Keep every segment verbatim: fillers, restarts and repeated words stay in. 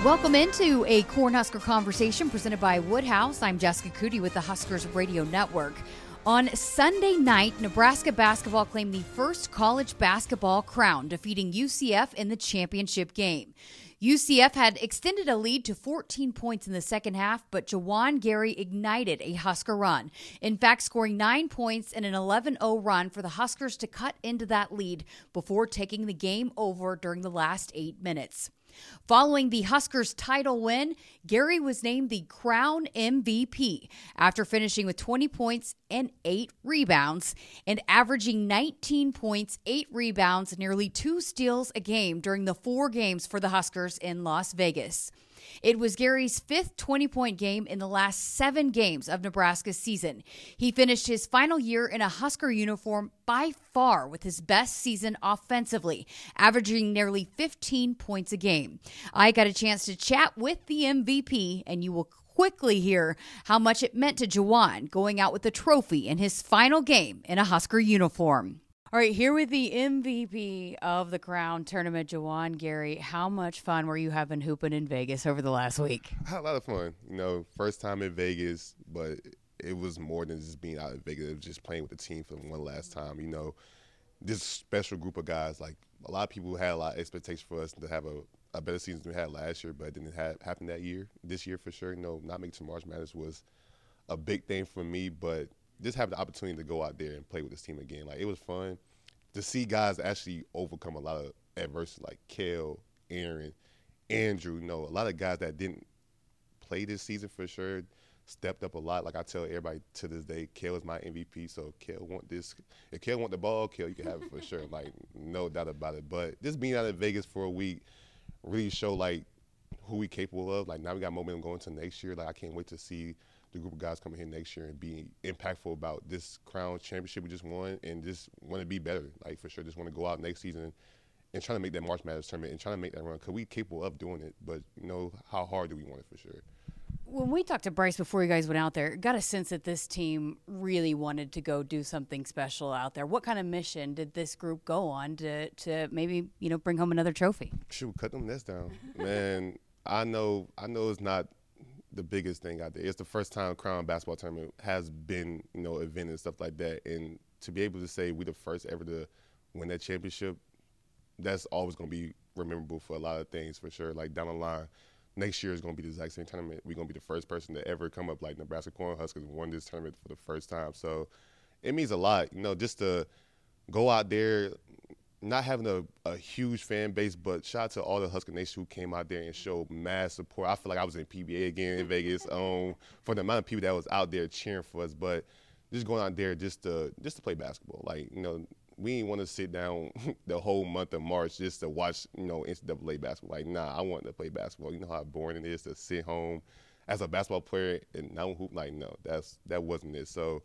Welcome into a Cornhusker Conversation presented by Woodhouse. I'm Jessica Cootie with the Huskers Radio Network. On Sunday night, Nebraska basketball claimed the first college basketball crown, defeating U C F in the championship game. U C F had extended a lead to fourteen points in the second half, but Juwan Gary ignited a Husker run. In fact, scoring nine points in an eleven oh run for the Huskers to cut into that lead before taking the game over during the last eight minutes. Following the Huskers' title win, Gary was named the Crown M V P after finishing with twenty points and eight rebounds and averaging nineteen points, eight rebounds, nearly two steals a game during the four games for the Huskers in Las Vegas. It was Gary's fifth twenty-point game in the last seven games of Nebraska's season. He finished his final year in a Husker uniform by far with his best season offensively, averaging nearly fifteen points a game. I got a chance to chat with the M V P, and you will quickly hear how much it meant to Juwan going out with the trophy in his final game in a Husker uniform. All right, here with the M V P of the Crown Tournament, Juwan Gary. How much fun were you having hooping in Vegas over the last week? I had a lot of fun. You know, first time in Vegas, but it was more than just being out in Vegas. It was just playing with the team for one last time. You know, this special group of guys, like a lot of people had a lot of expectations for us to have a, a better season than we had last year, but it didn't have, happen that year. This year, for sure, you know, not making to March Madness was a big thing for me, but just have the opportunity to go out there and play with this team again. Like, it was fun to see guys actually overcome a lot of adversity, like Kel, Aaron, Andrew. You know, a lot of guys that didn't play this season for sure stepped up a lot. Like I tell everybody to this day, Kel is my M V P, so Kel want this. If Kel want the ball, Kel, you can have it for sure. Like, no doubt about it. But just being out in Vegas for a week really showed, like, who we capable of. Like, now we got momentum going to next year. Like, I can't wait to see the group of guys coming here next year and be impactful about this Crown Championship we just won, and just want to be better. Like, for sure, just want to go out next season and try to make that March Madness tournament and try to make that run, because we capable of doing it. But, you know, how hard do we want it for sure? When we talked to Bryce before you guys went out there, got a sense that this team really wanted to go do something special out there. What kind of mission did this group go on to, to maybe, you know, bring home another trophy? Shoot, cut them nets down. Man, I know, I know it's not the biggest thing out there. It's the first time Crown basketball tournament has been, you know, event and stuff like that. And to be able to say we the first ever to win that championship, that's always going to be memorable for a lot of things for sure. Like, down the line, next year is going to be the exact same tournament. We're going to be the first person to ever come up like Nebraska Cornhuskers won this tournament for the first time. So it means a lot, you know, just to go out there, not having a, a huge fan base, but shout out to all the Husker Nation who came out there and showed mass support. I feel like I was in P B A again in Vegas um, for the amount of people that was out there cheering for us. But just going out there just to just to play basketball. Like, you know, we didn't want to sit down the whole month of March just to watch, you know, N C double A basketball. Like, nah, I wanted to play basketball. You know how boring it is to sit home as a basketball player and not hoop. Like, no, that's that wasn't it. So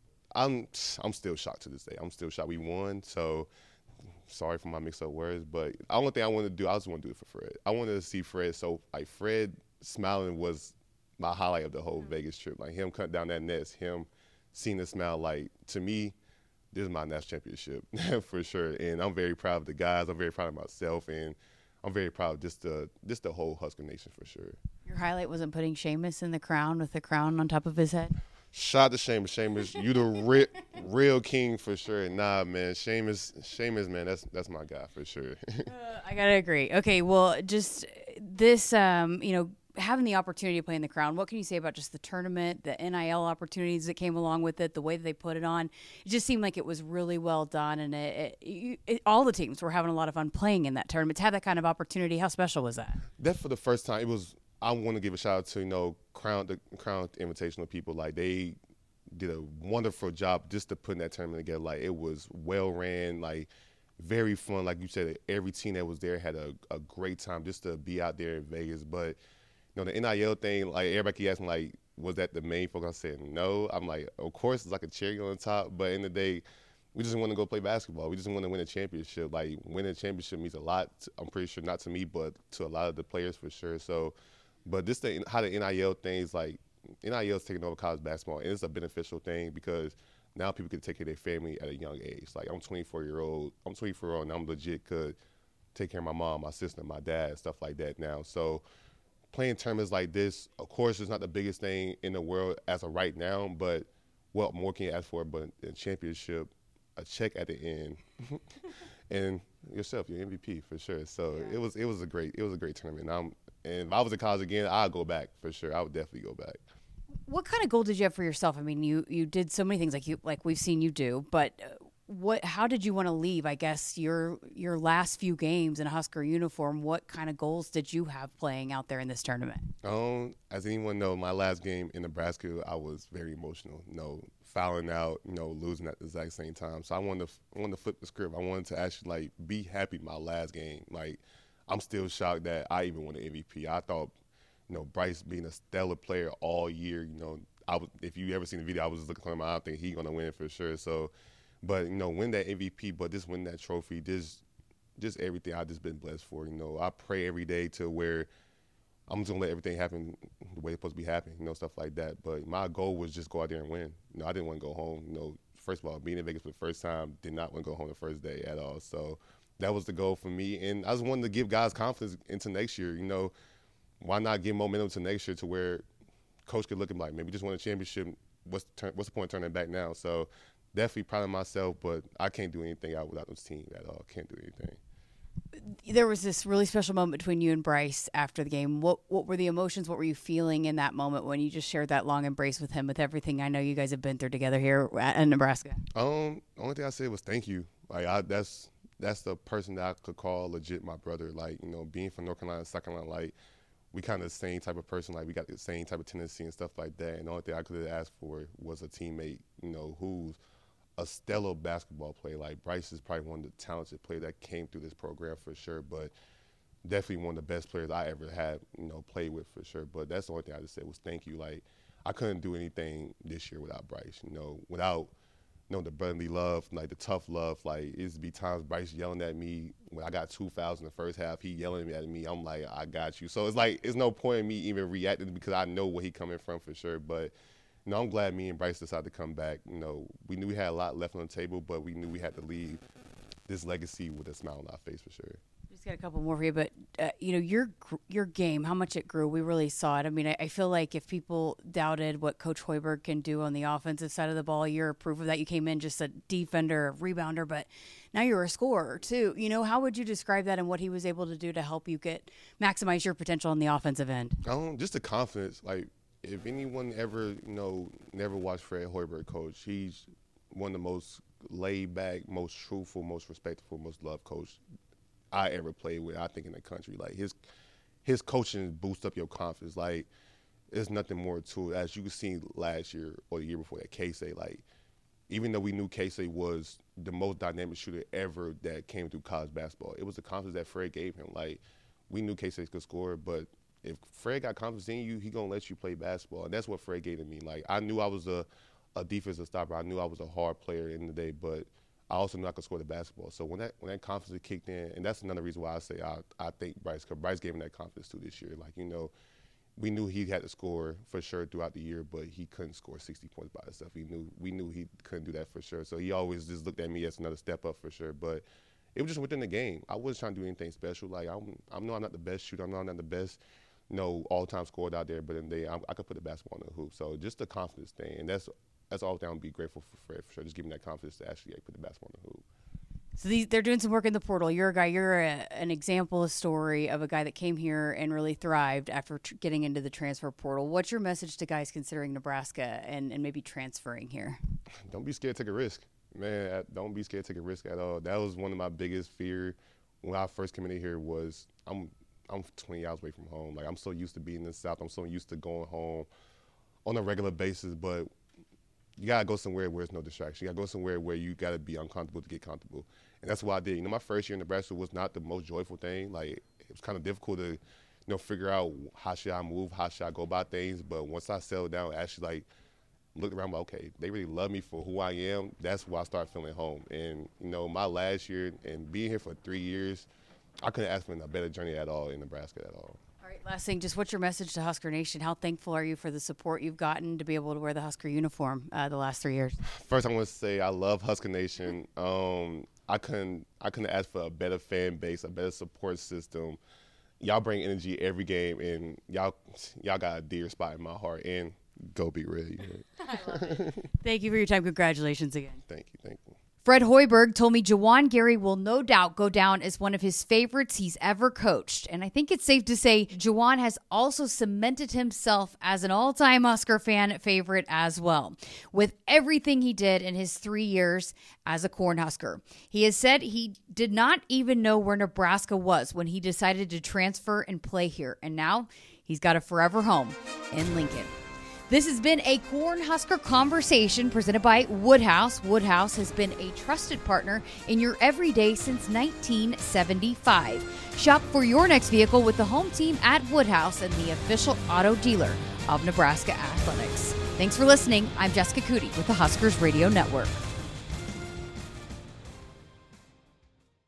I'm I'm still shocked to this day. I'm still shocked we won. So sorry for my mix-up words, but the only thing I wanted to do, I just want to do it for Fred. I wanted to see Fred. So, like, Fred smiling was my highlight of the whole Vegas trip. Like, him cutting down that nets, him seeing the smile. Like, to me, this is my national championship for sure. And I'm very proud of the guys. I'm very proud of myself, and I'm very proud of just the just the whole Husker Nation for sure. Your highlight wasn't putting Seamus in the crown with the crown on top of his head? Shout out to Seamus. Seamus, you the real, real king for sure. Nah, man, Seamus, Seamus, man, that's that's my guy for sure. uh, I gotta agree. Okay, well, just this, um, you know, having the opportunity to play in the Crown, what can you say about just the tournament, the N I L opportunities that came along with it, the way that they put it on? It just seemed like it was really well done, and it, it, it, all the teams were having a lot of fun playing in that tournament. To have that kind of opportunity, how special was that? That for the first time, it was. I want to give a shout out to, you know, Crown the Crown Invitational people. Like, they did a wonderful job just to putting that tournament together. Like, it was well ran, like very fun. Like you said, every team that was there had a, a great time just to be out there in Vegas. But, you know, the N I L thing, like, everybody keep asking, like, was that the main focus? I said no. I'm like, of course, it's like a cherry on the top. But in the day, we just want to go play basketball. We just want to win a championship. Like, winning a championship means a lot. I'm pretty sure, not to me, but to a lot of the players for sure. So. But this thing, how the N I L things, like, N I L is taking over college basketball, and it's a beneficial thing because now people can take care of their family at a young age. Like, I'm twenty-four year old, I'm twenty-four year old, and I'm legit could take care of my mom, my sister, my dad, stuff like that now. So playing tournaments like this, of course, it's not the biggest thing in the world as of right now, but what more can you ask for but a championship, a check at the end, and yourself, your M V P for sure. So yeah. it was it was a great it was a great tournament. I'm, and if I was in college again, I'd go back for sure. I would definitely go back. What kind of goal did you have for yourself? I mean, you you did so many things like you like we've seen you do, but what? How did you want to leave? I guess your your last few games in a Husker uniform. What kind of goals did you have playing out there in this tournament? Um, as anyone know, my last game in Nebraska, I was very emotional. You know, fouling out, you know, losing at the exact same time. So I wanted to I wanted to flip the script. I wanted to actually like be happy my last game. Like, I'm still shocked that I even won the M V P. I thought, you know, Bryce being a stellar player all year. You know, I was, if you ever seen the video, I was just looking for him. I think he's gonna win for sure. So. But, you know, win that M V P, but just win that trophy, just just everything I've just been blessed for. You know, I pray every day to where I'm just going to let everything happen the way it's supposed to be happening, you know, stuff like that. But my goal was just go out there and win. You know, I didn't want to go home. You know, first of all, being in Vegas for the first time, did not want to go home the first day at all. So that was the goal for me. And I just wanted to give guys confidence into next year. You know, why not give momentum to next year to where coach could look at me like, maybe just won a championship. What's the, turn, what's the point of turning back now? So definitely proud of myself, but I can't do anything out without this team at all. Can't do anything. There was this really special moment between you and Bryce after the game. What what were the emotions? What were you feeling in that moment when you just shared that long embrace with him, with everything I know you guys have been through together here in Nebraska? Um, the only thing I said was thank you. Like I, that's that's the person that I could call legit my brother. Like, you know, being from North Carolina, South Carolina, like we kind of the same type of person. Like we got the same type of tendency and stuff like that. And the only thing I could have asked for was a teammate, you know, who's a stellar basketball player. Like Bryce is probably one of the talented players that came through this program for sure, but definitely one of the best players I ever had, you know, played with for sure. But that's the only thing I just said was thank you. Like I couldn't do anything this year without Bryce, you know, without, you know, the brotherly love, like the tough love. Like it used to be times Bryce yelling at me when I got two fouls in the first half, he yelling at me. I'm like, I got you. So it's like, it's no point in me even reacting because I know where he coming from for sure. But you know, I'm glad me and Bryce decided to come back. You know, we knew we had a lot left on the table, but we knew we had to leave this legacy with a smile on our face for sure. Just got a couple more for you, but uh, you know, your your game, how much it grew, we really saw it. I mean, I, I feel like if people doubted what Coach Hoiberg can do on the offensive side of the ball, you're proof of that. You came in just a defender, a rebounder, but now you're a scorer too. You know, how would you describe that and what he was able to do to help you get maximize your potential on the offensive end? Um, just the confidence, like. If anyone ever, you know, never watched Fred Hoiberg coach, he's one of the most laid-back, most truthful, most respectful, most loved coach I ever played with, I think, in the country. Like, his his coaching boosts up your confidence. Like, there's nothing more to it. As you can see last year or the year before that, K-State, like, even though we knew K-State was the most dynamic shooter ever that came through college basketball, it was the confidence that Fred gave him. Like, we knew K-State could score, but if Fred got confidence in you, he gonna let you play basketball, and that's what Fred gave to me. Like I knew I was a, a defensive stopper. I knew I was a hard player in the day, but I also knew I could score the basketball. So when that when that confidence kicked in, and that's another reason why I say I I think Bryce, because Bryce gave him that confidence too this year. Like you know, we knew he had to score for sure throughout the year, but he couldn't score sixty points by himself. He knew we knew he couldn't do that for sure. So he always just looked at me as another step up for sure. But it was just within the game. I wasn't trying to do anything special. Like I'm I know I'm not the best shooter. I know I'm not the best. No all-time scored out there, but in the day, I, I could put the basketball in the hoop. So just the confidence thing, and that's that's all thing I'm be grateful for Fred for sure. Just giving that confidence to actually like, put the basketball in the hoop. So these, they're doing some work in the portal. You're a guy. You're a, an example, a story of a guy that came here and really thrived after tr- getting into the transfer portal. What's your message to guys considering Nebraska and, and maybe transferring here? Don't be scared to take a risk, man. Don't be scared to take a risk at all. That was one of my biggest fear when I first came in here. Was I'm. I'm twenty hours away from home. Like, I'm so used to being in the South. I'm so used to going home on a regular basis. But you got to go somewhere where there's no distraction. You got to go somewhere where you got to be uncomfortable to get comfortable. And that's what I did. You know, my first year in Nebraska was not the most joyful thing. Like, it was kind of difficult to, you know, figure out how should I move, how should I go about things. But once I settled down, actually, like, looked around, like, okay, they really love me for who I am. That's where I started feeling home. And, you know, my last year and being here for three years, I couldn't ask for a better journey at all in Nebraska at all. All right, last thing, just what's your message to Husker Nation? How thankful are you for the support you've gotten to be able to wear the Husker uniform uh, the last three years? First, I want to say I love Husker Nation. Um, I couldn't I couldn't ask for a better fan base, a better support system. y'all bring energy every game, and y'all y'all got a dear spot in my heart. And go Be Red. You know? Thank you for your time. Congratulations again. Thank you. Thank you. Fred Hoiberg told me Juwan Gary will no doubt go down as one of his favorites he's ever coached. And I think it's safe to say Juwan has also cemented himself as an all-time Husker fan favorite as well, with everything he did in his three years as a Cornhusker. He has said he did not even know where Nebraska was when he decided to transfer and play here. And now he's got a forever home in Lincoln. This has been a Cornhusker Conversation presented by Woodhouse. Woodhouse has been a trusted partner in your everyday since nineteen seventy-five. Shop for your next vehicle with the home team at Woodhouse and the official auto dealer of Nebraska Athletics. Thanks for listening. I'm Jessica Cootie with the Huskers Radio Network.